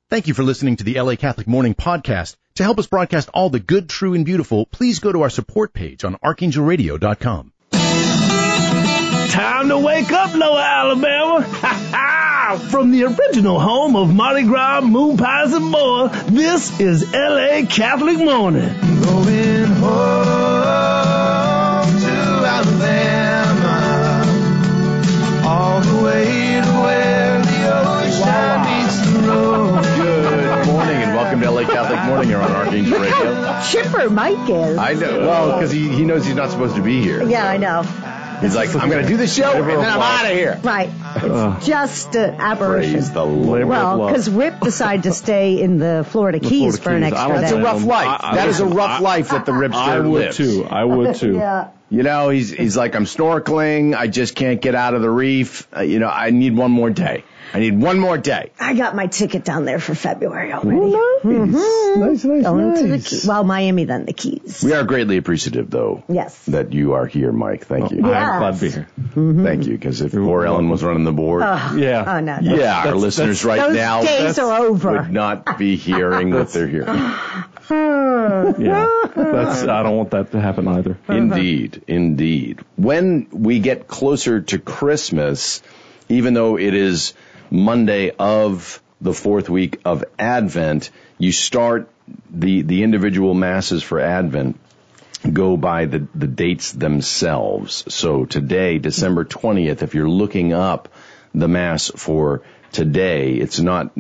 Thank you for listening to the LA Catholic Morning Podcast. To help us broadcast all the good, true, and beautiful, please go to our support page on archangelradio.com. Time to wake up, Lower Alabama. From the original home of Mardi Gras, moon pies, and more, this is LA Catholic Morning. Going home to Alabama, all the way to where the ocean meets the road. Good morning and welcome to LA Catholic Morning here on Archangel Radio. Chipper Mike is. I know. Well, because he knows he's not supposed to be here. Yeah, I know. He's like, I'm going to do the show and then I'm out of here. Right. It's just an aberration. Praise the Lord. Well, because Rip decided to stay in the Florida Keys for an extra day. That's a rough life. That is a rough life that the Ripster lives. I would too. Yeah. You know, he's like, I'm snorkeling. I just can't get out of the reef. I need one more day. I got my ticket down there for February already. Nice. Going to the Keys. Well, Miami, then the Keys. We are greatly appreciative, though. Yes. That you are here, Mike. Thank you. Yes. I'm glad to be here. Thank you, because if poor Ellen was running the board, Yeah. Oh, no. our listeners right those now days are over. would not be hearing what they're hearing. Yeah. I don't want that to happen either. Indeed. When we get closer to Christmas, even though it is Monday of the fourth week of Advent, you start the individual masses for Advent go by the dates themselves. So today, December 20th, if you're looking up the Mass for today, it's not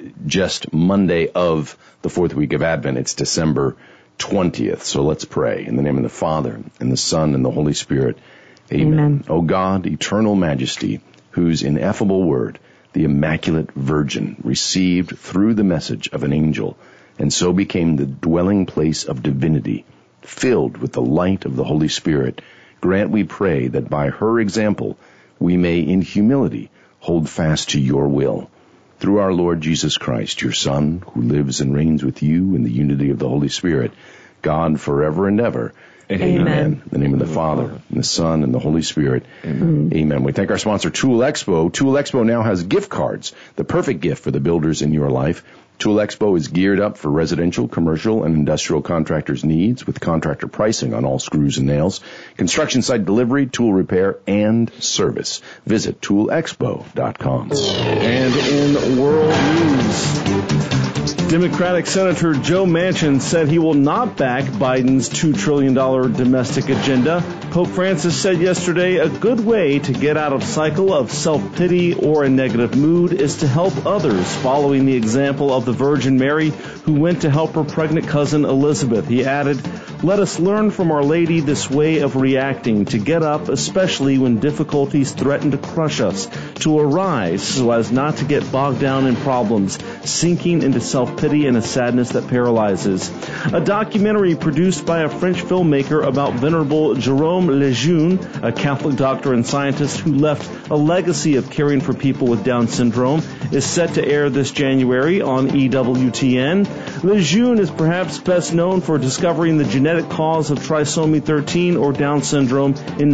just Monday of the fourth week of Advent, it's December 20th. So let's pray. In the name of the Father, and the Son, and the Holy Spirit. Amen. O God, eternal majesty, whose ineffable word the Immaculate Virgin received through the message of an angel, and so became the dwelling place of divinity, filled with the light of the Holy Spirit, grant, we pray, that by her example we may in humility hold fast to your will. Through our Lord Jesus Christ, your Son, who lives and reigns with you in the unity of the Holy Spirit, God forever and ever. Amen. In the name of the Father, and the Son, and the Holy Spirit. Amen. We thank our sponsor, Tool Expo. Tool Expo now has gift cards, the perfect gift for the builders in your life. Tool Expo is geared up for residential, commercial, and industrial contractors' needs with contractor pricing on all screws and nails, construction site delivery, tool repair, and service. Visit toolexpo.com. And in world news, Democratic Senator Joe Manchin said he will not back Biden's $2 trillion domestic agenda. Pope Francis said yesterday a good way to get out of cycle of self-pity or a negative mood is to help others, following the example of the Virgin Mary who went to help her pregnant cousin Elizabeth. He added, "Let us learn from Our Lady this way of reacting, to get up, especially when difficulties threaten to crush us, to arise so as not to get bogged down in problems, sinking into self-pity and a sadness that paralyzes." A documentary produced by a French filmmaker about Venerable Jerome Lejeune, a Catholic doctor and scientist who left a legacy of caring for people with Down syndrome, is set to air this January on EWTN. Lejeune is perhaps best known for discovering the genetic cause of trisomy 13 or Down syndrome in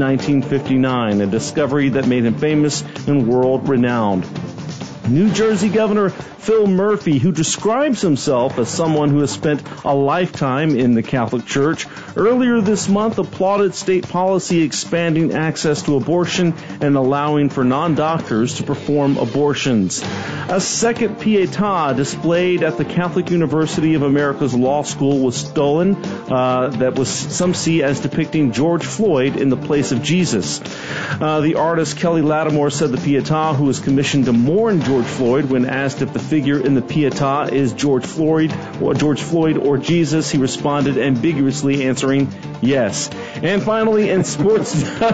1959, a discovery that made him famous and world-renowned. New Jersey Governor Phil Murphy, who describes himself as someone who has spent a lifetime in the Catholic Church, earlier this month applauded state policy expanding access to abortion and allowing for non-doctors to perform abortions. A second Pietà displayed at the Catholic University of America's Law School was stolen, that was some see as depicting George Floyd in the place of Jesus. The artist Kelly Lattimore said the Pietà, who was commissioned to mourn George Floyd, when asked if the figure in the Pietà is George Floyd or Jesus, he responded ambiguously, answering yes. And finally, in sports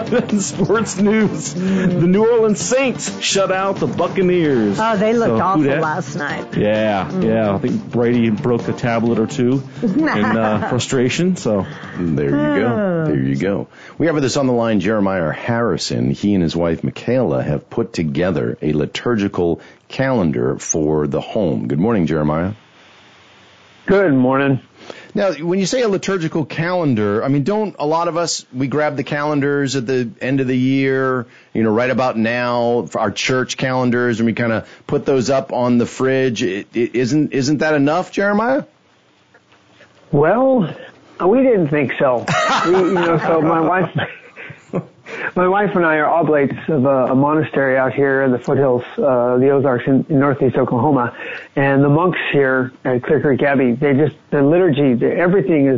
news, the New Orleans Saints shut out the Buccaneers. Oh, they looked awful last night. Yeah. I think Brady broke a tablet or two in frustration. So there you go. We have with us on the line Jeremiah Harrison. He and his wife Michaela have put together a liturgical calendar for the home. Good morning, Jeremiah. Good morning. Now, when you say a liturgical calendar, I mean, don't a lot of us, we grab the calendars at the end of the year, right about now, for our church calendars, and we kind of put those up on the fridge. Isn't that enough, Jeremiah? Well, we didn't think so. So my wife and I are oblates of a monastery out here in the foothills, the Ozarks in northeast Oklahoma. And the monks here at Clear Creek Abbey, the liturgy, everything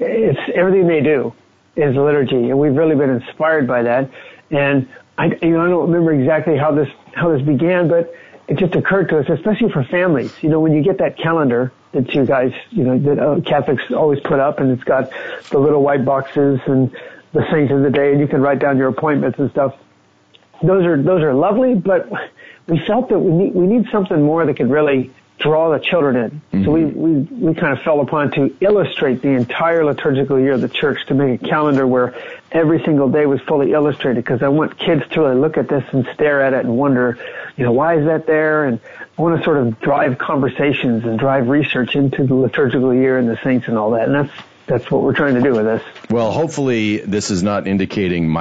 they do is liturgy. And we've really been inspired by that. And I don't remember exactly how this began, but it just occurred to us, especially for families. When you get that calendar that you guys, that Catholics always put up, and it's got the little white boxes and the saints of the day, and you can write down your appointments and stuff. Those are lovely, but we felt that we need something more that could really draw the children in. Mm-hmm. So we kind of fell upon to illustrate the entire liturgical year of the church, to make a calendar where every single day was fully illustrated, because I want kids to really look at this and stare at it and wonder, why is that there? And I want to sort of drive conversations and drive research into the liturgical year and the saints and all that. And that's what we're trying to do with this. Well, hopefully this is not indicating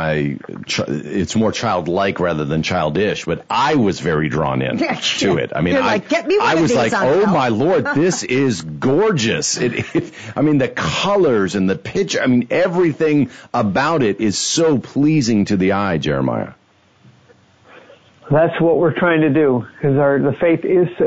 it's more childlike rather than childish, but I was very drawn in to it. I mean, I was like, oh my Lord, this is gorgeous. The colors and the picture, everything about it is so pleasing to the eye, Jeremiah. That's what we're trying to do, because the faith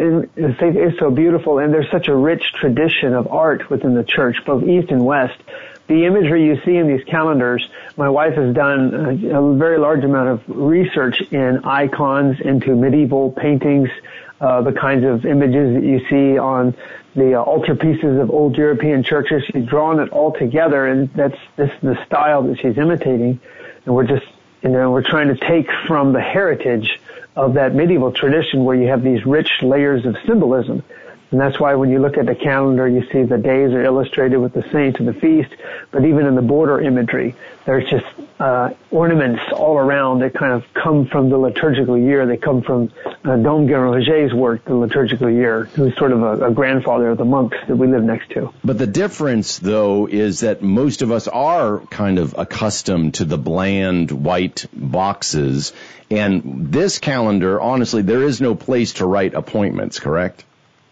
is so beautiful, and there's such a rich tradition of art within the church, both east and west. The imagery you see in these calendars, my wife has done a very large amount of research in icons, into medieval paintings, the kinds of images that you see on the altarpieces of old European churches. She's drawn it all together, and this is the style that she's imitating, and we're just we're trying to take from the heritage of that medieval tradition where you have these rich layers of symbolism. And that's why when you look at the calendar, you see the days are illustrated with the saints and the feast, but even in the border imagery, there's just ornaments all around that kind of come from the liturgical year. They come from Dom Guéroger's work, the liturgical year, who's sort of a grandfather of the monks that we live next to. But the difference, though, is that most of us are kind of accustomed to the bland white boxes. And this calendar, honestly, there is no place to write appointments, correct?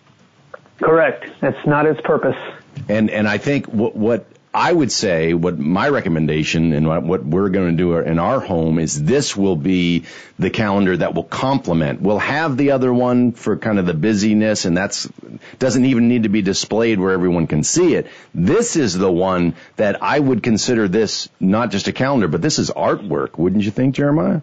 Correct. That's not its purpose. And I think what I would say, what my recommendation and what we're going to do in our home is this will be the calendar that will complement. We'll have the other one for kind of the busyness, and that's doesn't even need to be displayed where everyone can see it. This is the one that I would consider this not just a calendar, but this is artwork. Wouldn't you think, Jeremiah?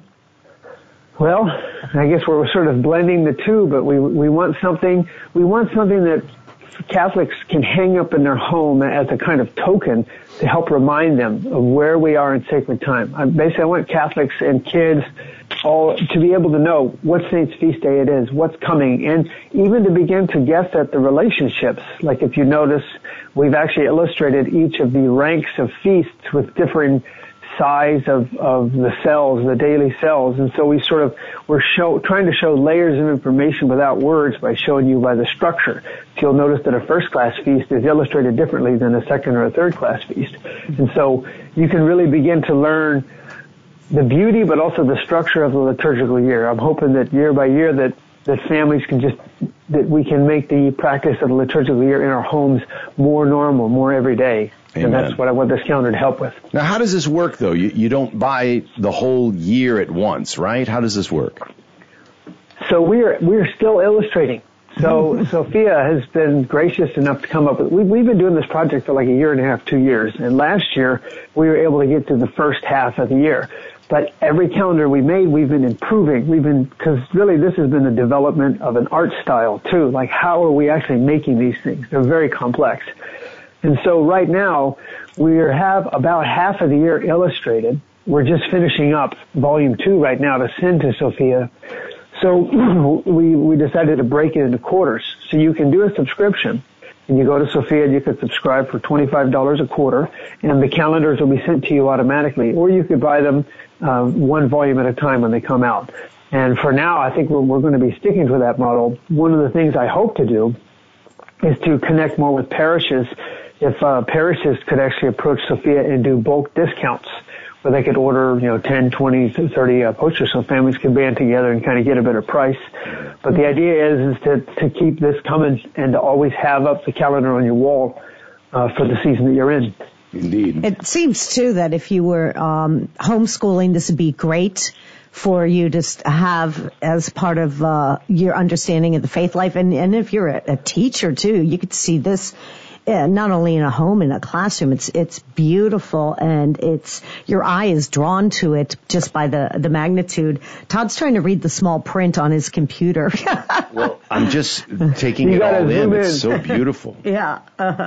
Well, I guess we're sort of blending the two, but we want something that Catholics can hang up in their home as a kind of token to help remind them of where we are in sacred time. Basically, I want Catholics and kids all to be able to know what Saint's feast day it is, what's coming, and even to begin to guess at the relationships. Like if you notice, we've actually illustrated each of the ranks of feasts with different size of the cells, the daily cells, and so we're trying to show layers of information without words by showing you by the structure. So you'll notice that a first class feast is illustrated differently than a second or a third class feast, and so you can really begin to learn the beauty, but also the structure of the liturgical year. I'm hoping that year by year that families that we can make the practice of the liturgical year in our homes more normal, more everyday. Amen. And that's what I want this calendar to help with. Now, how does this work, though? You don't buy the whole year at once, right? How does this work? So we're still illustrating. So Sophia has been gracious enough to come up with, we've been doing this project for like a year and a half, 2 years. And last year, we were able to get to the first half of the year. But every calendar we made, we've been improving. Because really this has been the development of an art style too. Like how are we actually making these things? They're very complex. And so right now, we have about half of the year illustrated. We're just finishing up volume 2 right now to send to Sophia. So we decided to break it into quarters. So you can do a subscription. And you go to Sophia and you can subscribe for $25 a quarter, and the calendars will be sent to you automatically. Or you could buy them one volume at a time when they come out. And for now, I think we're going to be sticking to that model. One of the things I hope to do is to connect more with parishes if parishes could actually approach Sophia and do bulk discounts, where they could order, 10, 20, 30 posters so families could band together and kind of get a better price. But the idea is to keep this coming and to always have up the calendar on your wall for the season that you're in. Indeed. It seems, too, that if you were homeschooling, this would be great for you to have as part of your understanding of the faith life. And if you're a teacher, too, you could see this not only in a home, in a classroom. It's beautiful, and your eye is drawn to it just by the magnitude. Todd's trying to read the small print on his computer. Well, I'm just taking it all in. It's so beautiful. Yeah.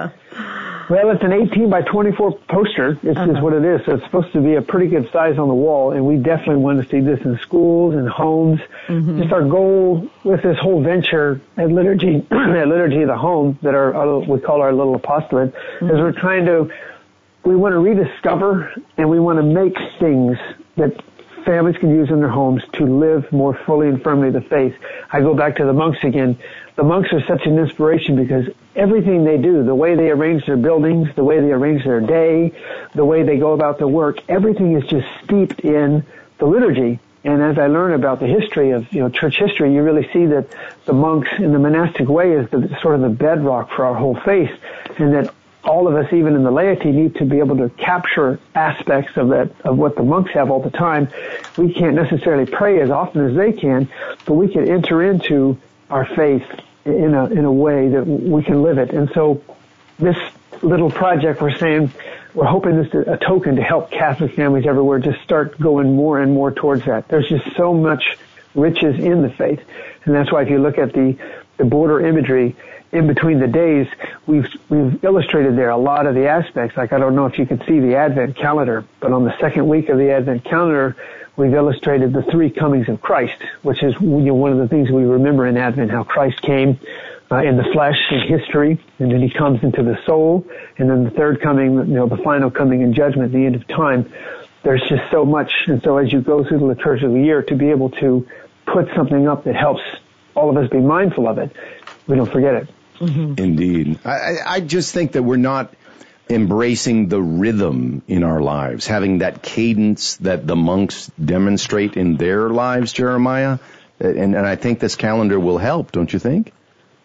Well, it's an 18 by 24 poster. It's just what it is. So it's supposed to be a pretty good size on the wall, and we definitely want to see this in schools and homes. Mm-hmm. Just our goal with this whole venture at Liturgy, at Liturgy of the Home, that we call our little apostolate, is we want to rediscover and we want to make things that families can use in their homes to live more fully and firmly the faith. I go back to the monks again. The monks are such an inspiration because everything they do, the way they arrange their buildings, the way they arrange their day, the way they go about their work, everything is just steeped in the liturgy. And as I learn about the history of, church history, you really see that the monks in the monastic way is sort of the bedrock for our whole faith, and that all of us, even in the laity, need to be able to capture aspects of what the monks have all the time. We can't necessarily pray as often as they can, but we can enter into our faith in a way that we can live it. And so this little project, we're hoping this is a token to help Catholic families everywhere just start going more and more towards that. There's just so much riches in the faith. And that's why if you look at the border imagery in between the days, we've illustrated there a lot of the aspects. Like, I don't know if you can see the Advent calendar, but on the second week of the Advent calendar, we've illustrated the three comings of Christ, which is one of the things we remember in Advent, how Christ came in the flesh in history, and then he comes into the soul, and then the third coming, the final coming in judgment, the end of time. There's just so much. And so as you go through the liturgical year, to be able to put something up that helps all of us be mindful of it, we don't forget it. Mm-hmm. Indeed. I just think that we're not embracing the rhythm in our lives, having that cadence that the monks demonstrate in their lives, Jeremiah. And I think this calendar will help, don't you think?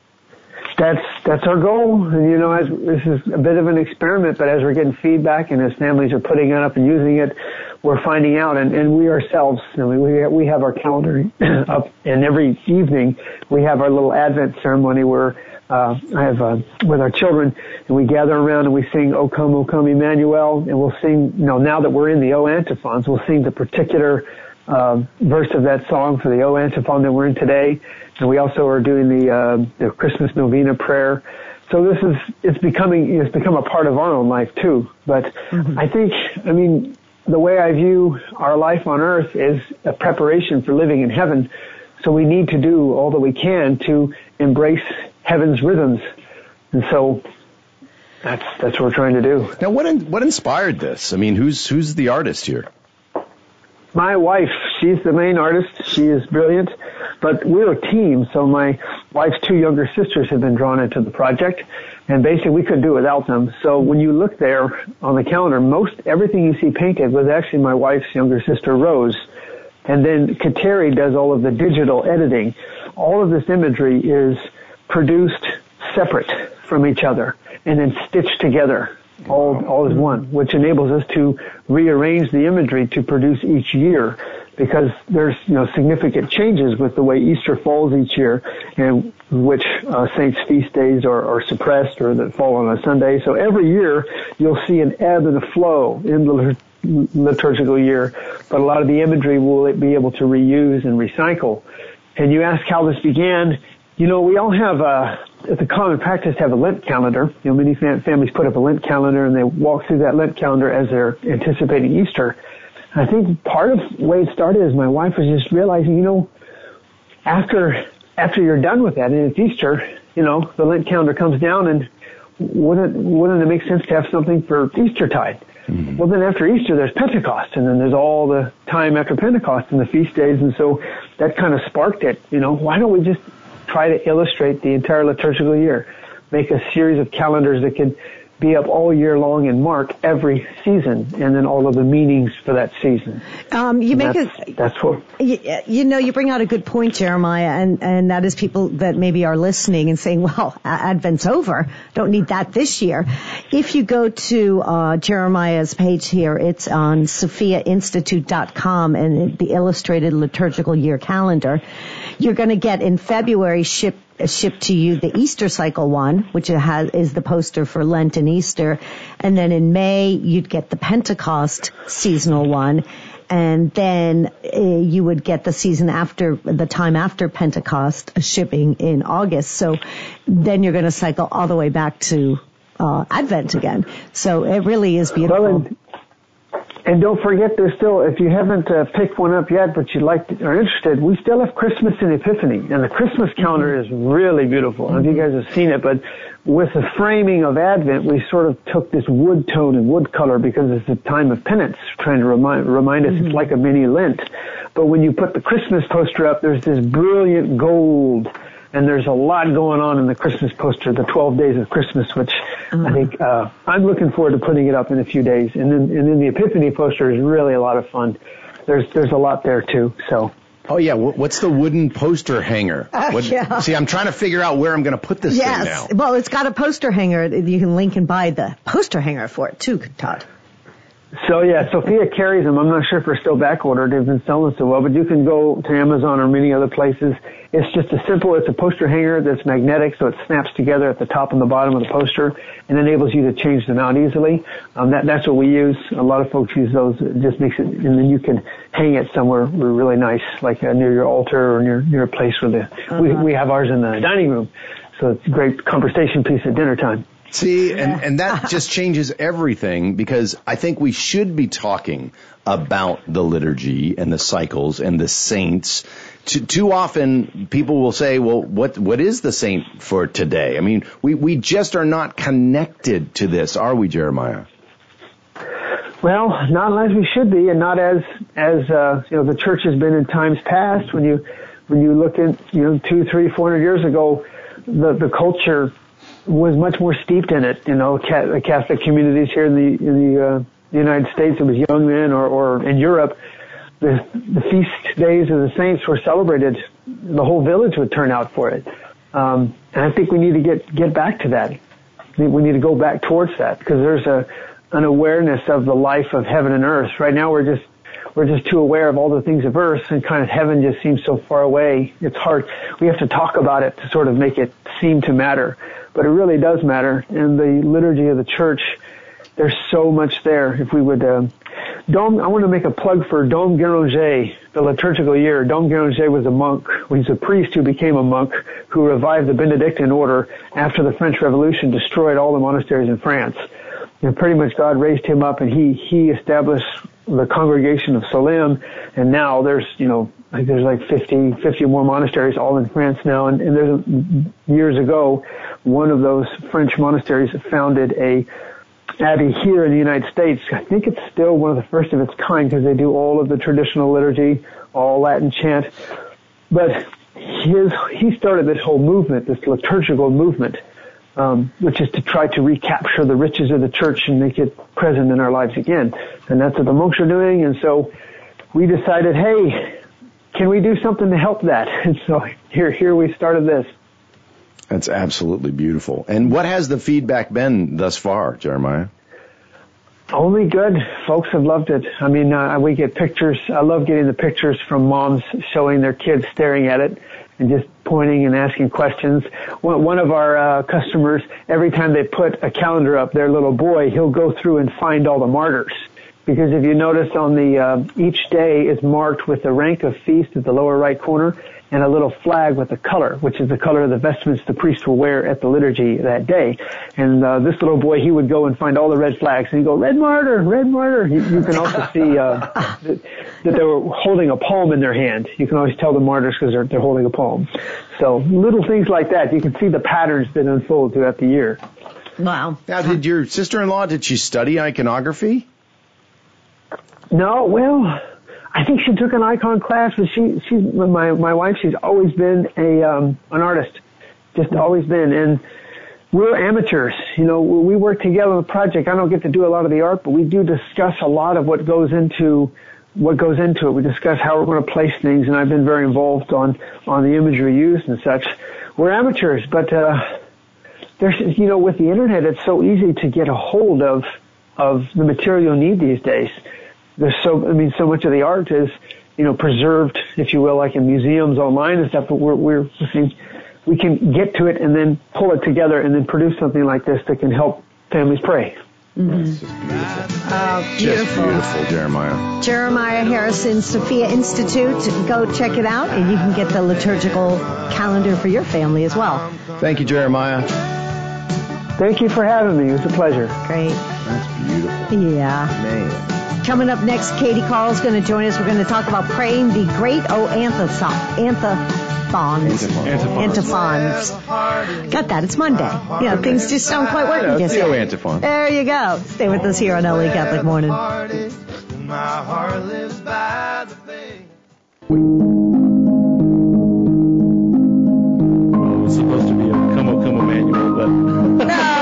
That's our goal. And this is a bit of an experiment, but as we're getting feedback and as families are putting it up and using it, we're finding out, and we ourselves, we have our calendar up, and every evening we have our little Advent ceremony where I have with our children, and we gather around and we sing O Come, Emmanuel, and we'll sing, now that we're in the O antiphons, we'll sing the particular verse of that song for the O antiphon that we're in today, and we also are doing the Christmas novena prayer. So it's become a part of our own life too. But I think, the way I view our life on earth is a preparation for living in heaven. So we need to do all that we can to embrace heaven's rhythms. And so that's what we're trying to do. Now, what inspired this? Who's the artist here? My wife, she's the main artist. She is brilliant, but we're a team. So my wife's two younger sisters have been drawn into the project, and basically we couldn't do it without them. So when you look there on the calendar, everything you see painted was actually my wife's younger sister, Rose. And then Kateri does all of the digital editing. All of this imagery is produced separate from each other and then stitched together. All is one, which enables us to rearrange the imagery to produce each year, because there's significant changes with the way Easter falls each year, and which saints' feast days are suppressed or that fall on a Sunday. So every year you'll see an ebb and a flow in the liturgical year, but a lot of the imagery will be able to reuse and recycle. And you ask how this began. We all have it's a common practice to have a Lent calendar. Many families put up a Lent calendar and they walk through that Lent calendar as they're anticipating Easter. And I think part of the way it started is my wife was just realizing, after you're done with that and it's Easter, the Lent calendar comes down, and wouldn't it make sense to have something for Eastertide? Mm-hmm. Well, then after Easter, there's Pentecost, and then there's all the time after Pentecost and the feast days, and so that kind of sparked it. Why don't we just try to illustrate the entire liturgical year, make a series of calendars that can be up all year long and mark every season, and then all of the meanings for that season. That's what you bring out a good point, Jeremiah, and that is people that maybe are listening and saying, well, Advent's over, don't need that this year. If you go to Jeremiah's page here, it's on SophiaInstitute.com, and the illustrated liturgical year calendar. You're going to get in February shipped to you the Easter cycle one, which is the poster for Lent and Easter. And then in May, you'd get the Pentecost seasonal one. And then you would get the time after Pentecost shipping in August. So then you're going to cycle all the way back to Advent again. So it really is beautiful. Well, and don't forget, there's still, if you haven't picked one up yet, but are interested, we still have Christmas and Epiphany. And the Christmas calendar is really beautiful. I don't know if you guys have seen it, but with the framing of Advent, we sort of took this wood tone and wood color because it's a time of penance, trying to remind us it's like a mini Lent. But when you put the Christmas poster up, there's this brilliant gold, and there's a lot going on in the Christmas poster, the 12 days of Christmas, which I think I'm looking forward to putting it up in a few days. And then the Epiphany poster is really a lot of fun. There's a lot there too. So. Oh yeah, what's the wooden poster hanger? Yeah. See, I'm trying to figure out where I'm going to put this thing now. Yes, well, it's got a poster hanger. You can link and buy the poster hanger for it too, Todd. So yeah, Sophia carries them. I'm not sure if they're still back ordered. They've been selling so well, but you can go to Amazon or many other places. It's just it's a poster hanger that's magnetic, so it snaps together at the top and the bottom of the poster and enables you to change them out easily. That's what we use. A lot of folks use those. It just makes it, and then you can hang it somewhere really nice, like near your altar or near a place where we have ours in the dining room. So it's a great conversation piece at dinner time. See, and that just changes everything, because I think we should be talking about the liturgy and the cycles and the saints. Too often people will say, well, what is the saint for today? I mean, we just are not connected to this, are we, Jeremiah? Well, not as we should be, and not as the church has been in times past. When you look at 200, 300, 400 years ago, the culture was much more steeped in it. The Catholic communities here in the United States, it was young men, or in Europe, the feast days of the saints were celebrated. The whole village would turn out for it. And I think we need to get back to that. We need to go back towards that, because there's an awareness of the life of heaven and earth. Right now we're just too aware of all the things of earth, and kind of heaven just seems so far away. It's hard. We have to talk about it to sort of make it seem to matter. But it really does matter. And the liturgy of the church, there's so much there. If we would, I want to make a plug for Dom Guéranger, the liturgical year. Dom Guéranger was a monk. He's a priest who became a monk, who revived the Benedictine order after the French Revolution destroyed all the monasteries in France. And pretty much God raised him up, and he established the Congregation of Salem, and now there's like 50 more monasteries all in France now. And there's years ago, one of those French monasteries founded a abbey here in the United States. I think it's still one of the first of its kind, because they do all of the traditional liturgy, all Latin chant. But he started this whole movement, this liturgical movement, which is to try to recapture the riches of the church and make it present in our lives again. And that's what the monks are doing. And so we decided, hey, can we do something to help that? And so here we started this. That's absolutely beautiful. And what has the feedback been thus far, Jeremiah? Only good. Folks have loved it. I mean, we get pictures. I love getting the pictures from moms showing their kids staring at it and just pointing and asking questions. One of our customers, every time they put a calendar up, their little boy, he'll go through and find all the martyrs. Because if you notice on the each day is marked with the rank of feast at the lower right corner, and a little flag with a color, which is the color of the vestments the priest will wear at the liturgy that day. And this little boy, he would go and find all the red flags, and he'd go, red martyr, red martyr. You can also see that they were holding a palm in their hand. You can always tell the martyrs because they're holding a palm. So little things like that. You can see the patterns that unfold throughout the year. Wow. Now, did your sister-in-law, did she study iconography? No, well, I think she took an icon class, but she's my wife. She's always been an artist, just always been. And we're amateurs. You know, we work together on the project. I don't get to do a lot of the art, but we do discuss a lot of what goes into it. We discuss how we're going to place things, and I've been very involved on the imagery used and such. We're amateurs, but there's, you know, with the internet, it's so easy to get a hold of the material you need these days. There's so much of the art is, you know, preserved, if you will, like in museums online and stuff, but we're saying we can get to it and then pull it together and then produce something like this that can help families pray. Mm-hmm. That's just beautiful. Beautiful. Just beautiful, Jeremiah. Jeremiah Harrison, Sophia Institute. Go check it out, and you can get the liturgical calendar for your family as well. Thank you, Jeremiah. Thank you for having me. It was a pleasure. Great. That's beautiful. Yeah. Man. Coming up next, Katie Carl's going to join us. We're going to talk about praying the great antiphons. Got that. It's Monday. You know, things just don't quite work. It's the antiphon. There you go. Stay with us here on LA Catholic Morning. My heart lives by the faith. Oh, it's supposed to be a come Emmanuel, but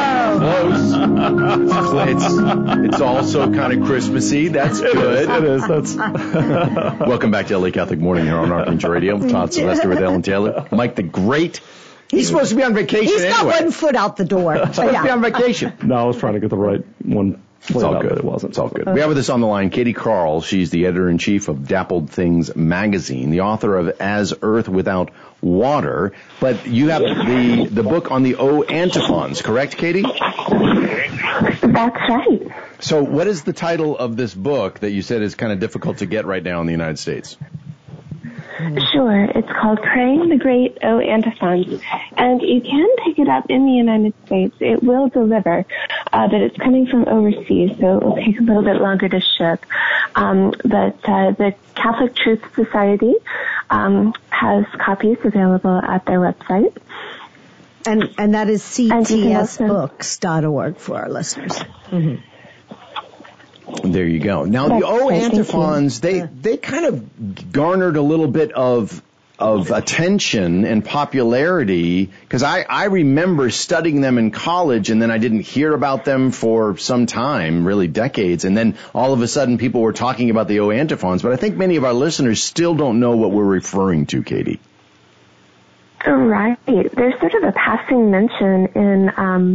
Close. It's also kind of Christmassy. That's good. it is. That's Welcome back to LA Catholic Morning here on Archangel Radio. Todd Sylvester with Ellen Taylor. Mike the Great. He's supposed to be on vacation He's got anyway. one foot out the door. He's supposed to be on vacation. No, I was trying to get the right one. It's all good. But it wasn't. It's all good. We have with us on the line Katie Carl. She's the editor-in-chief of Dappled Things magazine, the author of As Earth Without Water. But you have the book on the O antiphons, correct, Katie? That's right. So what is the title of this book that you said is kind of difficult to get right now in the United States? Sure. It's called Praying the Great O Antiphons, and you can pick it up in the United States. It will deliver, but it's coming from overseas, so it will take a little bit longer to ship. But the Catholic Truth Society has copies available at their website. And that is ctsbooks.org for our listeners. Mm-hmm. There you go. Now, the O antiphons, they kind of garnered a little bit of attention and popularity, because I remember studying them in college, and then I didn't hear about them for some time, really decades, and then all of a sudden people were talking about the O antiphons, but I think many of our listeners still don't know what we're referring to, Katie. Right. There's sort of a passing mention in,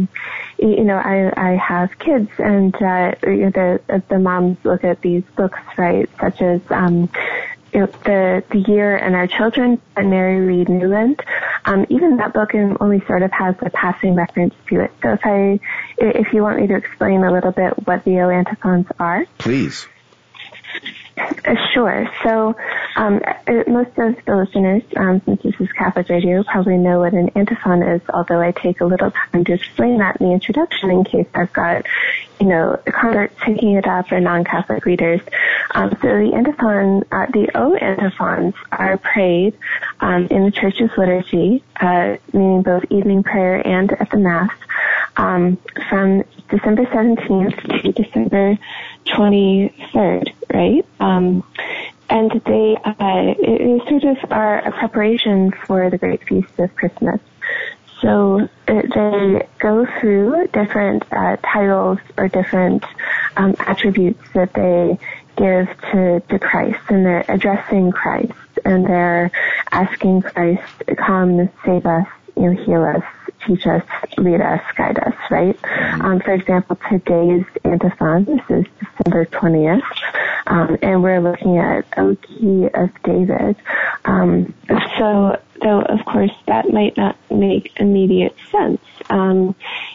I have kids, and the moms look at these books, right, such as the Year and Our Children by Mary Reed Newland. Even that book only sort of has a passing reference to it. So if you want me to explain a little bit what the O antiphons are, please. Sure. So most of the listeners, since this is Catholic Radio, probably know what an antiphon is, although I take a little time to explain that in the introduction in case I've got, converts picking it up or non-Catholic readers. So the antiphon, the O antiphons are prayed in the Church's liturgy, meaning both evening prayer and at the Mass, from December 17th to December 23rd, right? And they sort of are a preparation for the great feast of Christmas. So they go through different titles or different attributes that they give to Christ, and they're addressing Christ, and they're asking Christ, come, save us, heal us, teach us, lead us, guide us, right? For example, today's antiphon, this is December 20th, and we're looking at O Key of David. So, though, of course, that might not make immediate sense, to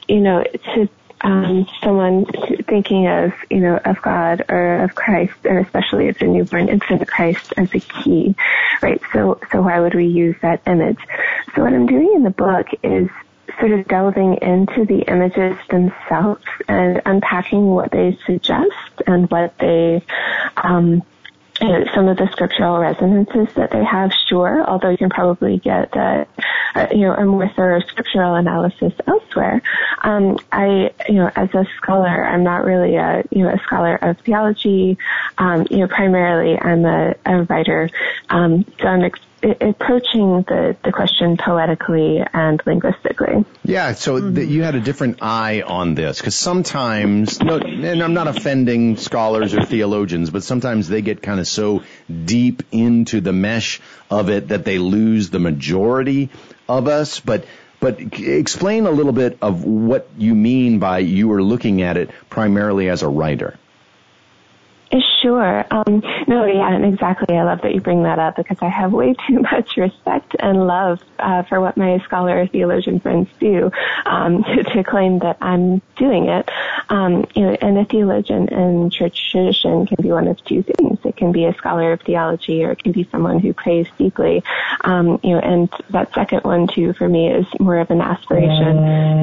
someone thinking of God or of Christ, and especially of the newborn infant Christ as a key, right? So why would we use that image? So what I'm doing in the book is sort of delving into the images themselves and unpacking what they suggest and what they, some of the scriptural resonances that they have, sure, although you can probably get a more thorough scriptural analysis elsewhere. As a scholar, I'm not really a scholar of theology. Primarily I'm a writer. So I'm approaching the question poetically and linguistically. Yeah, so you had a different eye on this, because sometimes, and I'm not offending scholars or theologians, but sometimes they get kind of so deep into the mesh of it that they lose the majority of us. But explain a little bit of what you mean by you were looking at it primarily as a writer. Sure. And exactly. I love that you bring that up, because I have way too much respect and love for what my scholar or theologian friends do to claim that I'm doing it. And a theologian in church tradition can be one of two things. It can be a scholar of theology, or it can be someone who prays deeply. And that second one too, for me, is more of an aspiration.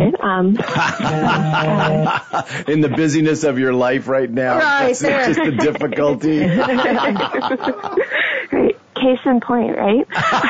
In the busyness of your life right now, right, that's just the difficulty. Right. Case in point, right?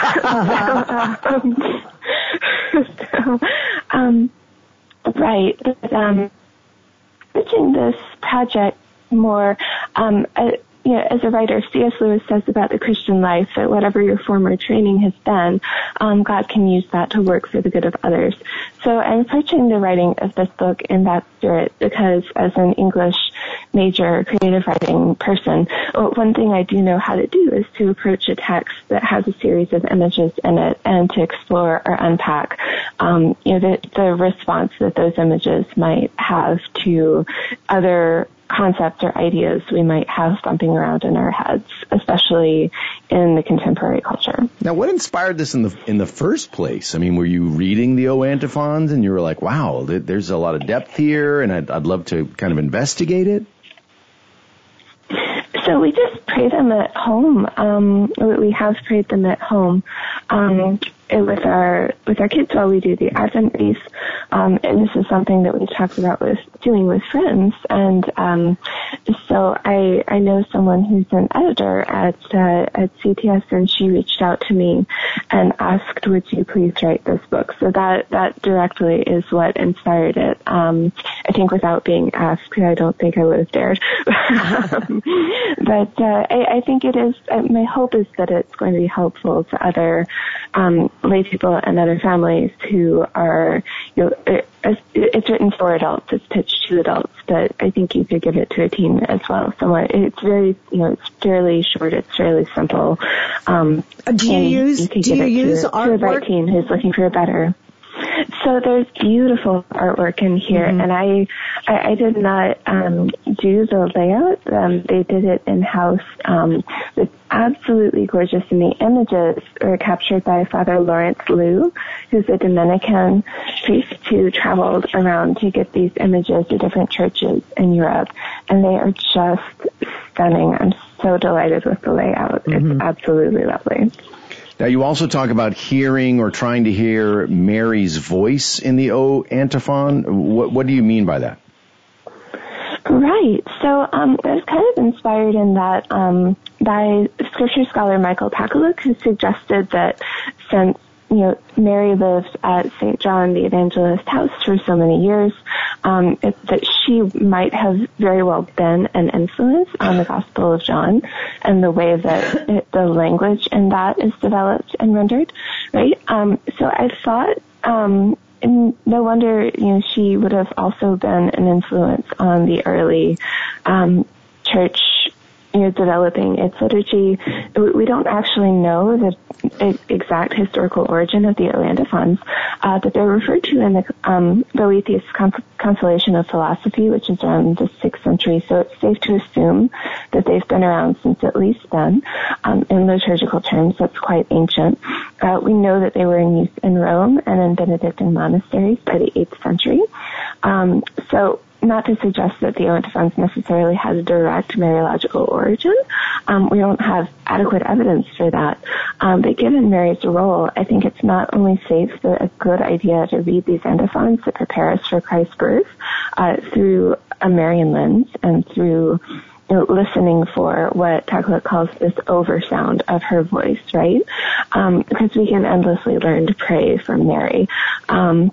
Right. Pitching this project more, as a writer, C.S. Lewis says about the Christian life that whatever your former training has been, God can use that to work for the good of others. So I'm approaching the writing of this book in that spirit, because as an English major creative writing person, one thing I do know how to do is to approach a text that has a series of images in it and to explore or unpack the response that those images might have to other concepts or ideas we might have bumping around in our heads, especially in the contemporary culture. Now, what inspired this in the first place? I mean, were you reading the O Antiphons and you were like, wow, there's a lot of depth here, and I'd love to kind of investigate it? So we just pray them at home. We have prayed them at home with our kids while we do the Advent wreath. And this is something that we talked about doing with friends. And so I know someone who's an editor at CTS, and she reached out to me and asked, would you please write this book? So that directly is what inspired it. I think without being asked, I don't think I would have dared. But I think it is, my hope is that it's going to be helpful to other lay people and other families who are, it's written for adults, it's pitched to adults, but I think you could give it to a teen as well. Somewhat, it's very, it's fairly short, it's fairly simple. Do you use artwork? To a bright teen who's looking for a better. So there's beautiful artwork in here, and I did not do the layout. They did it in-house. It's absolutely gorgeous, and the images are captured by Father Lawrence Liu, who's a Dominican priest who traveled around to get these images to different churches in Europe, and they are just stunning. I'm so delighted with the layout. It's absolutely lovely. Now, you also talk about hearing or trying to hear Mary's voice in the O Antiphon. What do you mean by that? Right. So I was kind of inspired in that by scripture scholar Michael Pakaluk, who suggested that since Mary lived at St. John the Evangelist's house for so many years, that she might have very well been an influence on the Gospel of John and the way that the language in that is developed and rendered, right? So I thought, and no wonder, she would have also been an influence on the early church developing its liturgy. We don't actually know the exact historical origin of the O Antiphons, but they're referred to in the Boethius Consolation of Philosophy, which is around the 6th century, so it's safe to assume that they've been around since at least then. In liturgical terms, that's quite ancient. We know that they were in use in Rome and in Benedictine monasteries by the 8th century. So not to suggest that the O Antiphons necessarily has a direct Mariological origin. We don't have adequate evidence for that. But given Mary's role, I think it's not only safe, but a good idea to read these antiphons that prepare us for Christ's birth through a Marian lens and through listening for what Pakaluk calls this oversound of her voice, right? Because we can endlessly learn to pray from Mary.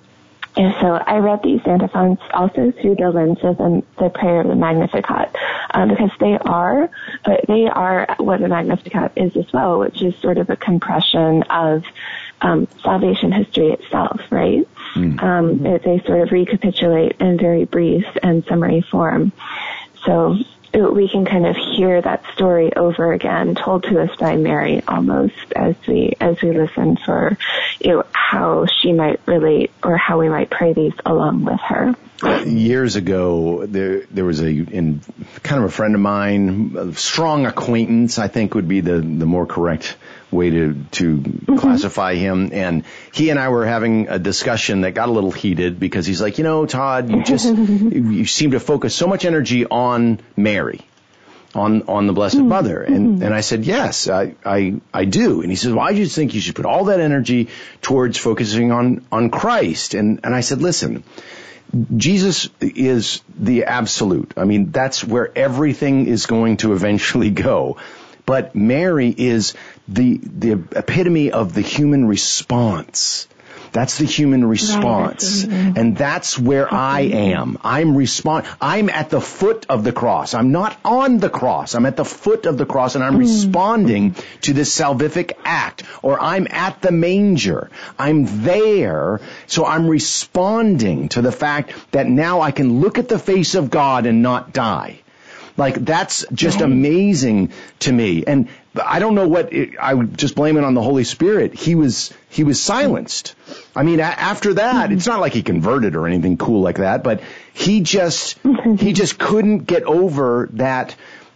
And so I read these antiphons also through the lens of the prayer of the Magnificat, because they are what the Magnificat is as well, which is sort of a compression of salvation history itself, right? They sort of recapitulate in very brief and summary form. So we can kind of hear that story over again, told to us by Mary, almost as we listen for, how she might relate or how we might pray these along with her. Years ago, there was kind of a friend of mine, a strong acquaintance, I think would be the more correct way to classify him. And he and I were having a discussion that got a little heated because he's like, Todd, you seem to focus so much energy on Mary, on the Blessed Mother. And I said, yes, I do. And he says, why do you think you should put all that energy towards focusing on Christ? And I said, listen, Jesus is the absolute. I mean, that's where everything is going to eventually go. But Mary is the epitome of the human response. That's the human response. Right. And that's where I am. I'm at the foot of the cross. I'm not on the cross. I'm at the foot of the cross, and I'm responding to this salvific act. Or I'm at the manger. I'm there, so I'm responding to the fact that now I can look at the face of God and not die. Like, that's just amazing to me. And I don't know I would just blame it on the Holy Spirit. He was silenced. I mean, after that, it's not like he converted or anything cool like that, but he just couldn't get over that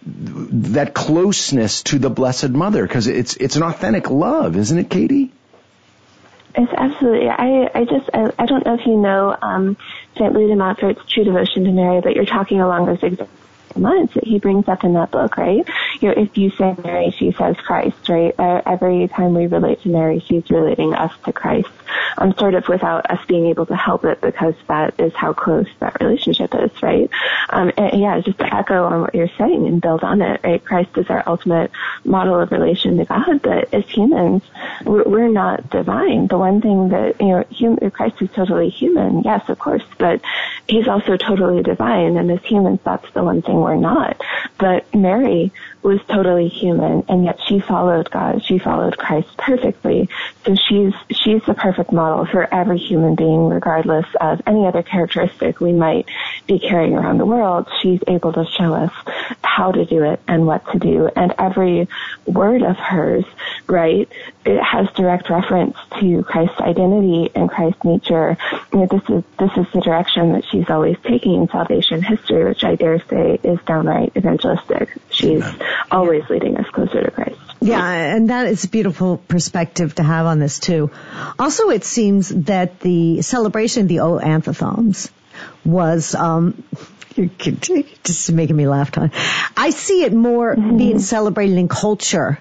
closeness to the Blessed Mother, because it's an authentic love, isn't it, Katie? It's absolutely. I don't know if you know St. Louis de Montfort's True Devotion to Mary, but you're talking along those exact lines that he brings up in that book, right? If you say Mary, she says Christ, right? Every time we relate to Mary, she's relating us to Christ, sort of without us being able to help it, because that is how close that relationship is, right? Just to echo on what you're saying and build on it, right? Christ is our ultimate model of relation to God, but as humans, we're not divine. The one thing that, Christ is totally human, yes, of course, but he's also totally divine, and as humans, that's the one thing we're not. But Mary was totally human, and yet she followed God. She followed Christ perfectly. So she's the perfect model for every human being, regardless of any other characteristic we might be carrying around the world. She's able to show us how to do it and what to do. And every word of hers, right, it has direct reference to Christ's identity and Christ's nature. This is the direction that she's always taking in salvation history, which I dare say is downright evangelistic. She's always leading us closer to Christ. Yeah, and that is a beautiful perspective to have on this too. Also, it seems that the celebration of the O Antiphons was, you're just making me laugh, Tom. I see it more being celebrated in culture.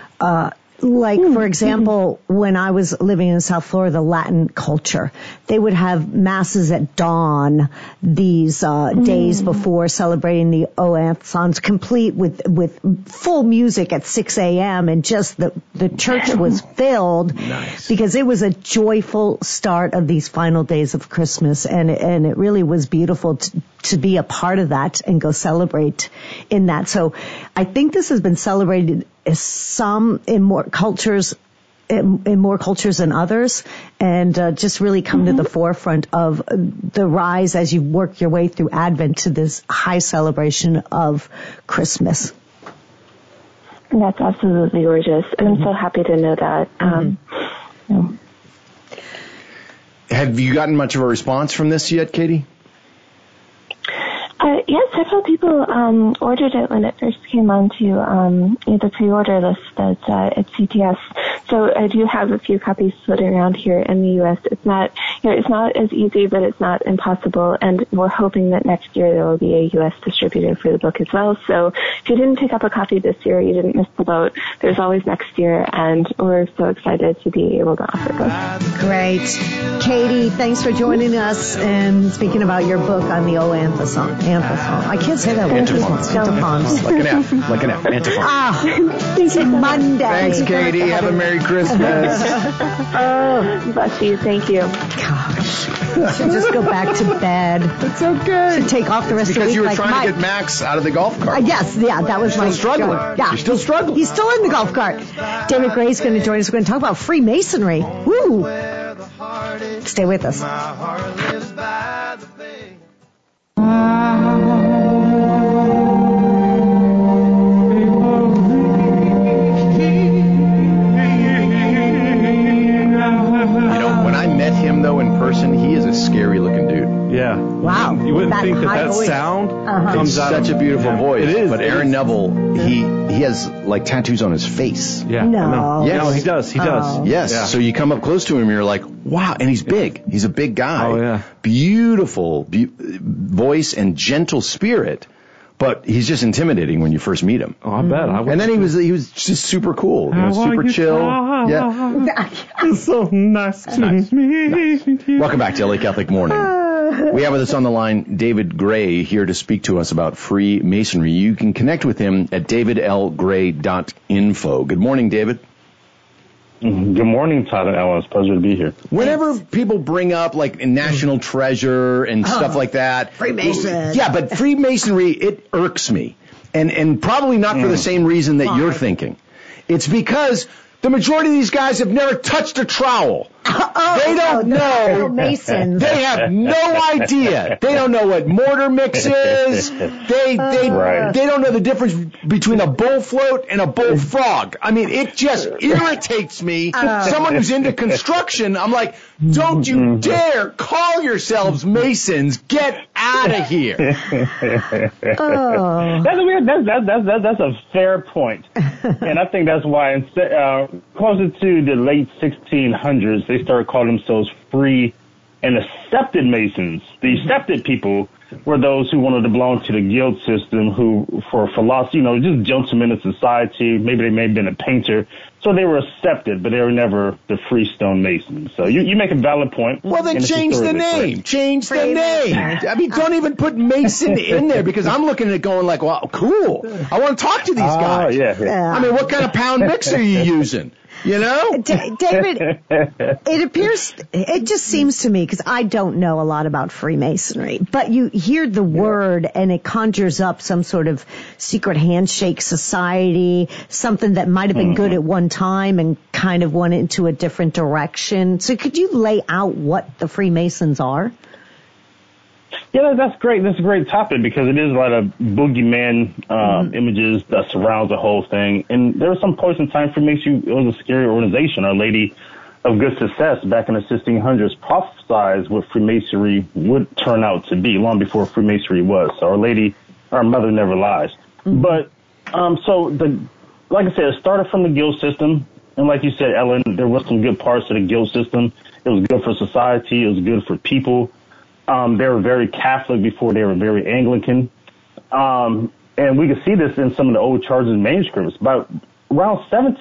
For example, when I was living in South Florida, the Latin culture, they would have masses at dawn these days before, celebrating the O Antiphons, complete with full music at 6 a.m. and just the church was filled because it was a joyful start of these final days of Christmas, and it really was beautiful to be a part of that and go celebrate in that. So I think this has been celebrated in more cultures than others, and just really come to the forefront of the rise as you work your way through Advent to this high celebration of Christmas. That's absolutely gorgeous. I'm so happy to know that. Have you gotten much of a response from this yet, Katie? Yes, several people ordered it when it first came onto the pre-order list that's at CTS. So I do have a few copies floating around here in the U.S. It's not as easy, but it's not impossible. And we're hoping that next year there will be a U.S. distributor for the book as well. So if you didn't pick up a copy this year, you didn't miss the boat. There's always next year, and we're so excited to be able to offer both. Great. Katie, thanks for joining us and speaking about your book on the O Antiphon. I can't say that word. Antiphons. Like an F. Antiphon. Monday. Thanks, Katie. Have a Merry Christmas. Bless you. Thank you. Gosh. Should just go back to bed. It's okay. Should take off the rest of the Because week. you were like trying Mike. to get Max out of the golf cart. Yes, yeah, that was my struggling. Yeah. You're still struggling. He's still in the golf cart. David Gray's going to join us. We're going to talk about Freemasonry. Woo! Stay with us. My heart lives by the bay. When I met him, though, in person, he is a scary-looking dude. Yeah. Wow. You wouldn't think high that voice. sound Uh-huh. comes It's out such of a beautiful voice. It is. But Aaron Neville, he has, like, tattoos on his face. Yeah. No. I know. Yes. No, he does. He does. Oh. Yes. Yeah. So you come up close to him, you're like, wow. And he's big. He's a big guy. Oh, yeah. Beautiful voice and gentle spirit. But he's just intimidating when you first meet him. Oh, I bet. I would. And then he was just super cool. You know, How are super you, chill. Tom? Yeah. It's so nice to meet you. Welcome back to LA Catholic Morning. We have with us on the line David Gray here to speak to us about Freemasonry. You can connect with him at davidlgray.info. Good morning, David. Good morning, Todd and Ellen. It's a pleasure to be here. Whenever people bring up like National Treasure and stuff like that, Freemason. Yeah, but Freemasonry, it irks me, and probably not for the same reason that you're thinking. It's because the majority of these guys have never touched a trowel. They don't know. Masons. They have no idea. They don't know what mortar mix is. They don't know the difference between a bull float and a bullfrog. I mean, it just irritates me. Someone who's into construction, I'm like, don't you dare call yourselves Masons. Get out of here. That's a fair point. And I think that's why closer to the late 1600s, they started calling themselves free and accepted Masons. The accepted people were those who wanted to belong to the guild system, who, for philosophy, just gentlemen in society. Maybe they may have been a painter. So they were accepted, but they were never the Freestone Masons. So you make a valid point. Well, then change the name. Change the name. I mean, don't even put Mason in there, because I'm looking at it going like, wow, cool. I want to talk to these guys. Yeah. I mean, what kind of pound mix are you using? You know? David, it just seems to me, because I don't know a lot about Freemasonry, but you hear the word and it conjures up some sort of secret handshake society, something that might have been good at one time and kind of went into a different direction. So could you lay out what the Freemasons are? Yeah, that's great. That's a great topic, because it is a lot of boogeyman images that surrounds the whole thing. And there was some points in time Freemasonry, it was a scary organization. Our Lady of Good Success back in the 1600s prophesied what Freemasonry would turn out to be long before Freemasonry was. So our mother never lies. But like I said, it started from the guild system. And like you said, Ellen, there was some good parts of the guild system. It was good for society. It was good for people. They were very Catholic before they were very Anglican. And we can see this in some of the old charges and manuscripts. But around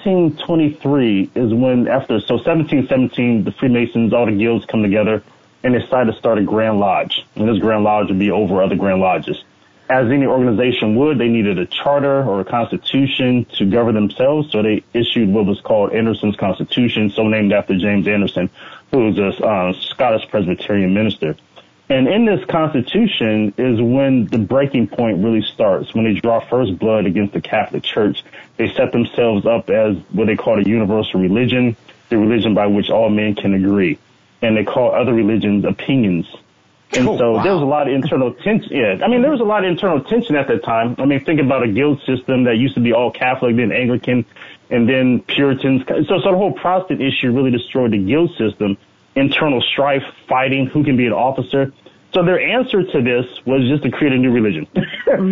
1723 is when, 1717, the Freemasons, all the guilds come together and they decided to start a Grand Lodge. And this Grand Lodge would be over other Grand Lodges. As any organization would, they needed a charter or a constitution to govern themselves. So they issued what was called Anderson's Constitution, so named after James Anderson, who was a Scottish Presbyterian minister. And in this constitution is when the breaking point really starts, when they draw first blood against the Catholic Church. They set themselves up as what they call a universal religion, the religion by which all men can agree. And they call other religions opinions. And there was a lot of internal tension. Yeah, I mean, there was a lot of internal tension at that time. I mean, think about a guild system that used to be all Catholic, then Anglican, and then Puritans. So the whole Protestant issue really destroyed the guild system. Internal strife, fighting, who can be an officer. So their answer to this was just to create a new religion. But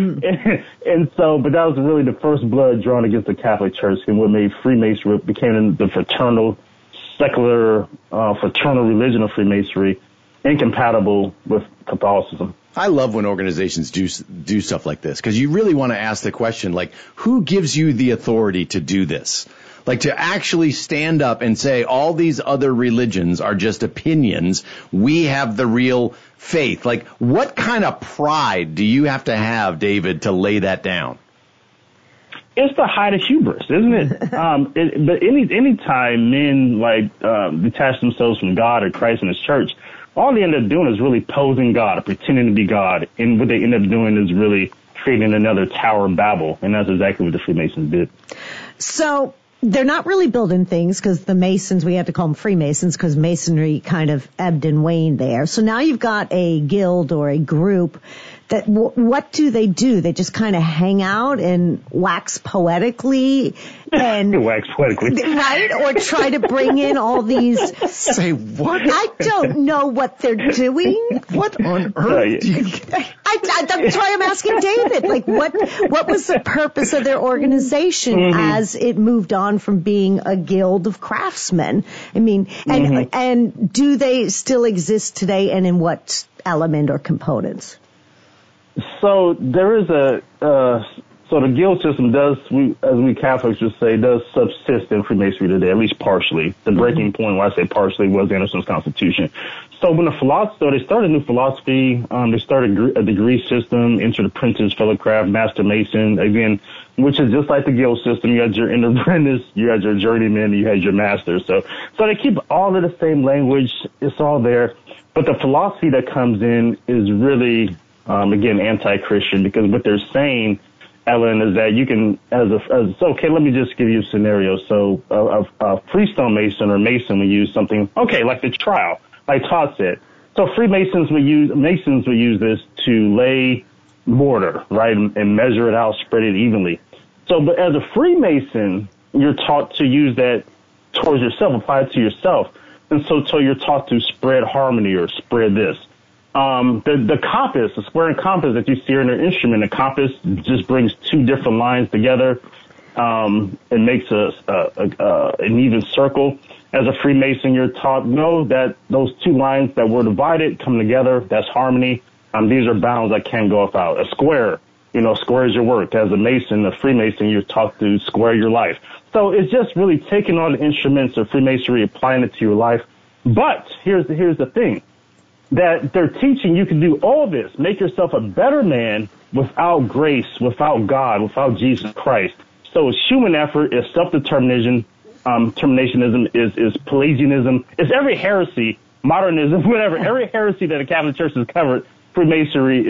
that was really the first blood drawn against the Catholic Church, and what made Freemasonry became the fraternal, secular, fraternal religion of Freemasonry, incompatible with Catholicism. I love when organizations do stuff like this, because you really want to ask the question, like, who gives you the authority to do this? Like, to actually stand up and say all these other religions are just opinions, we have the real faith. Like, what kind of pride do you have to have, David, to lay that down? it's the height of hubris, isn't it? But any time men detach themselves from God or Christ and His church, all they end up doing is really posing God or pretending to be God, and what they end up doing is really creating another Tower of Babel, and that's exactly what the Freemasons did. So they're not really building things because the Masons, we had to call them Freemasons because Masonry kind of ebbed and waned there. So now you've got a guild or a group that what do? They just kind of hang out and wax poetically and wax poetically, right? Or try to bring in all these. Say what? I don't know what they're doing. What on earth? That's why I'm asking David. Like, what was the purpose of their organization as it moved on from being a guild of craftsmen? I mean, and do they still exist today, and in what element or components? So there is so the guild system does, as we Catholics would say, does subsist in Freemasonry today, at least partially. The breaking point, when I say partially, was Anderson's Constitution. So when they started a new philosophy, they started a degree system, entered apprentice, fellow craft, master mason, again, which is just like the guild system. You had your apprentice, you had your journeyman, you had your master. So they keep all of the same language. It's all there. But the philosophy that comes in is really, again, anti-Christian, because what they're saying, Ellen, is that you can, okay, let me just give you a scenario. So a freestone mason or mason will use something, okay, like the trowel, like Todd said. So Masons will use this to lay mortar, right, and measure it out, spread it evenly. So, but as a Freemason, you're taught to use that towards yourself, apply it to yourself. And so you're taught to spread harmony or spread this. The compass, the square and compass that you see in an instrument, the compass just brings two different lines together. It makes an even circle. As a Freemason, you're taught, that those two lines that were divided come together. That's harmony. These are bounds that can't go without. A square, square is your work. As a Mason, a Freemason, you're taught to square your life. So it's just really taking all the instruments of Freemasonry, applying it to your life. But here's the thing. That they're teaching you can do all this, make yourself a better man without grace, without God, without Jesus Christ. So it's human effort, it's self-determination, terminationism, is Pelagianism, it's every heresy, modernism, whatever, every heresy that the Catholic Church has covered, Freemasonry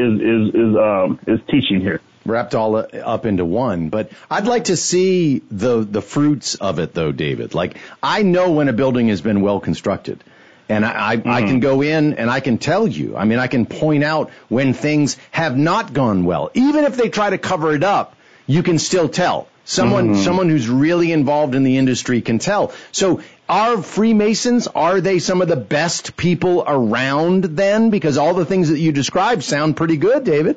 is teaching here. Wrapped all up into one. But I'd like to see the fruits of it, though, David. Like, I know when a building has been well constructed. And I can go in and I can tell you, I can point out when things have not gone well. Even if they try to cover it up, you can still tell. Someone who's really involved in the industry can tell. So are Freemasons, are they some of the best people around then? Because all the things that you described sound pretty good, David.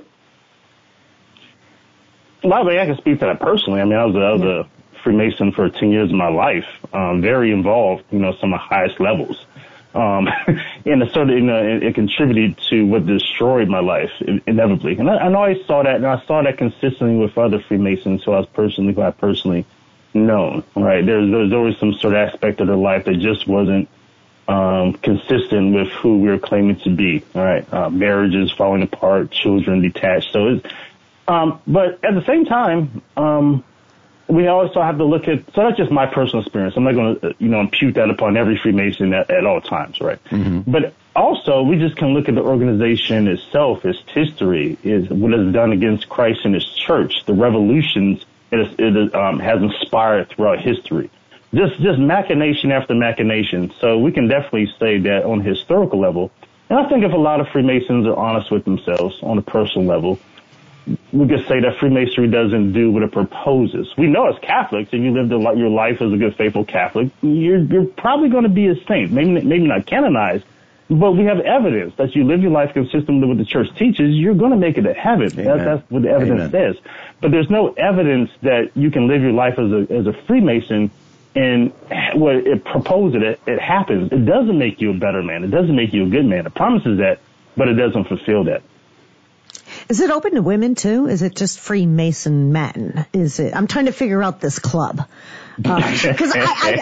Well, I can speak to that personally. I was a Freemason for 10 years of my life, very involved, some of the highest levels. And it contributed to what destroyed my life inevitably. And I always saw that, and I saw that consistently with other Freemasons who I personally known, right? There's always some sort of aspect of their life that just wasn't, consistent with who we were claiming to be, all right? Marriages falling apart, children detached. So but at the same time, we also have to look at, so that's just my personal experience. I'm not going to, impute that upon every Freemason at all times, right? But also, we just can look at the organization itself, its history, is what it's done against Christ and His church, the revolutions it has inspired throughout history. Just machination after machination. So we can definitely say that on a historical level, and I think if a lot of Freemasons are honest with themselves on a personal level, we could say that Freemasonry doesn't do what it proposes. We know as Catholics, if you lived your life as a good, faithful Catholic, you're probably going to be a saint. Maybe not canonized, but we have evidence that you live your life consistent with what the church teaches. You're going to make it to heaven. That's what the evidence says. But there's no evidence that you can live your life as a Freemason and what it proposes, it happens. It doesn't make you a better man. It doesn't make you a good man. It promises that, but it doesn't fulfill that. Is it open to women too? Is it just Freemason men? I'm trying to figure out this club. Because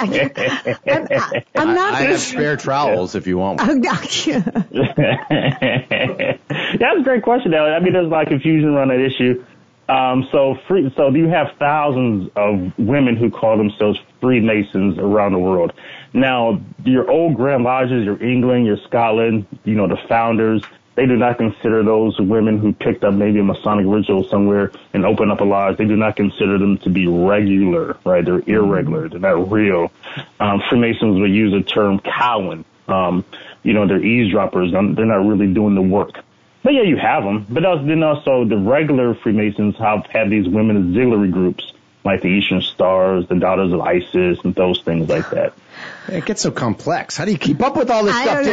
I'm not. I have spare trowels if you want one. That's a great question, Alan. There's a lot of confusion around that issue. So you have thousands of women who call themselves Freemasons around the world. Now, your old Grand Lodges, your England, your Scotland, the founders, they do not consider those women who picked up maybe a Masonic ritual somewhere and opened up a lodge. They do not consider them to be regular, right? They're irregular. They're not real. Freemasons would use the term Cowan. They're eavesdroppers. They're not really doing the work. But yeah, you have them. But then also the regular Freemasons have these women auxiliary groups, like the Eastern Stars, the Daughters of Isis, and those things like that. It gets so complex. How do you keep up with all this stuff,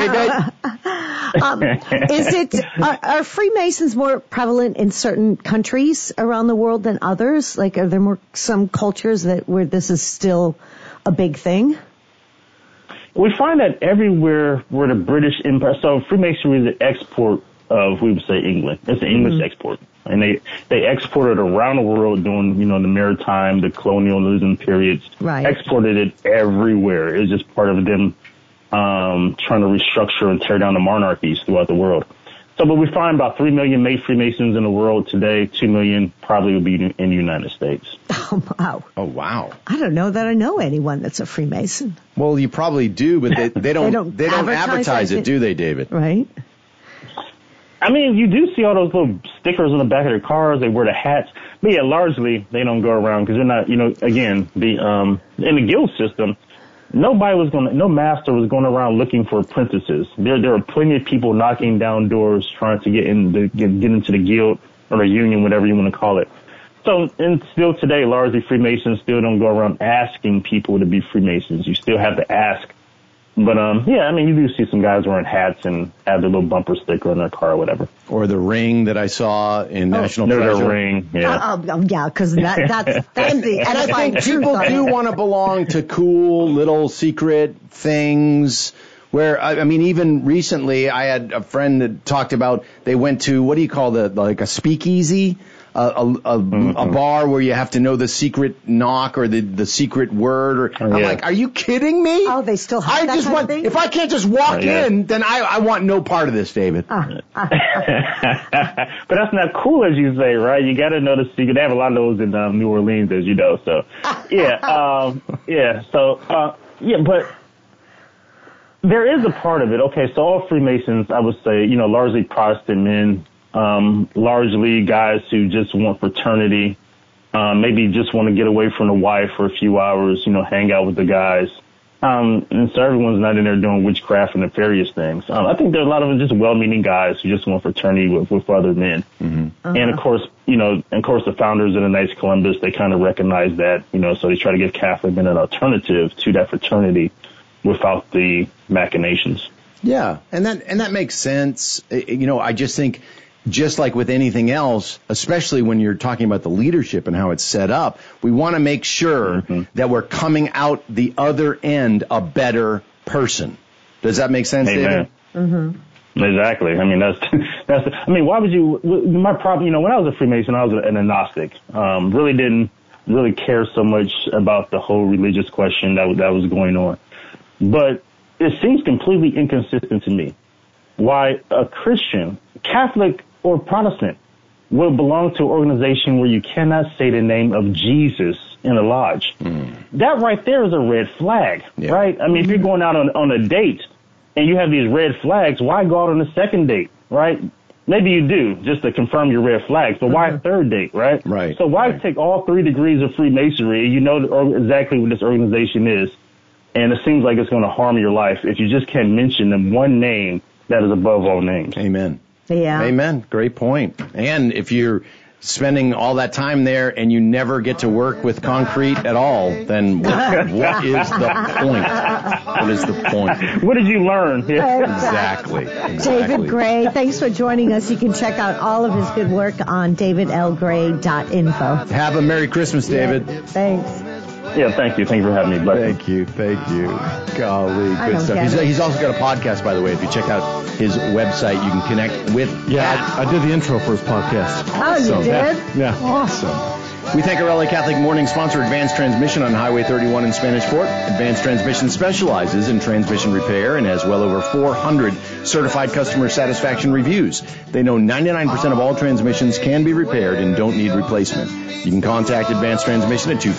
David? Are Freemasons more prevalent in certain countries around the world than others? Like, are there some cultures where this is still a big thing? We find that everywhere where the British Empire, so Freemasonry is an export of, we would say, England. It's an English export. And they exported around the world during, the maritime, the colonialism periods. Right. Exported it everywhere. It was just part of them trying to restructure and tear down the monarchies throughout the world. But we find about 3 million Freemasons in the world today. 2 million probably will be in the United States. Oh, wow. Oh, wow. I don't know that I know anyone that's a Freemason. Well, you probably do, but they don't advertise it, do they, David? Right. I mean, you do see all those little stickers on the back of their cars. They wear the hats. But yeah, largely they don't go around because they're not, again, in the guild system, no master was going around looking for apprentices. There are plenty of people knocking down doors trying to get into the guild or the union, whatever you want to call it. So, and still today, largely Freemasons still don't go around asking people to be Freemasons. You still have to ask. But, you do see some guys wearing hats and have their little bumper sticker on their car or whatever. Or the ring that I saw in National Treasure. The ring, yeah. Yeah, because that's the... And I think people do want to belong to cool little secret things where, even recently I had a friend that talked about they went to, what do you call like a speakeasy? A bar where you have to know the secret knock or the secret word. I'm like, are you kidding me? Oh, they still have that kind of thing? If I can't just walk in, then I want no part of this, David. But that's not cool, as you say, right? You got to know the secret. They have a lot of those in New Orleans, as you know. So, but there is a part of it. Okay, so all Freemasons, I would say, largely Protestant men, largely guys who just want fraternity, maybe just want to get away from the wife for a few hours, hang out with the guys. And so everyone's not in there doing witchcraft and nefarious things. I think there are a lot of just well-meaning guys who just want fraternity with other men. Mm-hmm. And of course, the founders of the Knights of Columbus, they kind of recognize that, so they try to give Catholic men an alternative to that fraternity without the machinations. Yeah. And that makes sense. I just think, just like with anything else, especially when you're talking about the leadership and how it's set up, we want to make sure that we're coming out the other end a better person. Does that make sense, Amen. David? Mm-hmm. Exactly. Why would you, my problem, when I was a Freemason, I was an agnostic. Really didn't really care so much about the whole religious question that was going on. But it seems completely inconsistent to me why a Christian, Catholic or Protestant, will belong to an organization where you cannot say the name of Jesus in a lodge. That right there is a red flag, right? If you're going out on a date and you have these red flags, why go out on a second date, right? Maybe you do, just to confirm your red flags, but why a third date, right? Right. So why take all 3 degrees of Freemasonry? You know exactly what this organization is, and it seems like it's going to harm your life if you just can't mention them one name that is above all names. Amen. Yeah. Amen. Great point. And if you're spending all that time there and you never get to work with concrete at all, then what is the point? What is the point? What did you learn? Yeah. Exactly. David Gray, thanks for joining us. You can check out all of his good work on davidlgray.info. Have a Merry Christmas, David. Yeah. Thanks. Yeah, thank you. Thank you for having me. Thank you. Golly, good stuff. He's also got a podcast, by the way. If you check out his website, you can connect with. Yeah, I did the intro for his podcast. Oh, you did? Yeah. Awesome. We thank our LA Catholic Morning sponsor, Advanced Transmission on Highway 31 in Spanish Fort. Advanced Transmission specializes in transmission repair and has well over 400 certified customer satisfaction reviews. They know 99% of all transmissions can be repaired and don't need replacement. You can contact Advanced Transmission at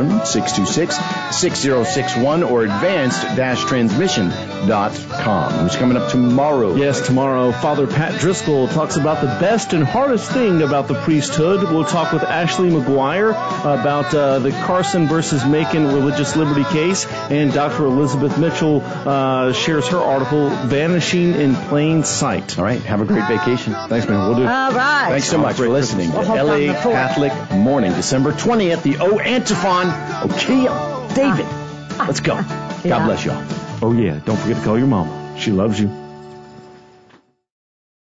251-626-6061 or advanced-transmission.com. Who's coming up tomorrow? Yes, tomorrow, Father Pat Driscoll talks about the best and hardest thing about the priesthood. We'll talk with Ashley McGuire about the Carson versus Macon religious liberty case, and Dr. Elizabeth Mitchell shares her article, Vanishing in Plain Sight. All right, have a great vacation. Thanks, man. We'll do it. All right. Thanks so much for listening to LA Catholic Morning, December 20th, the O Antiphon. Okay, David, let's go. God bless y'all. Oh, yeah, don't forget to call your mama. She loves you.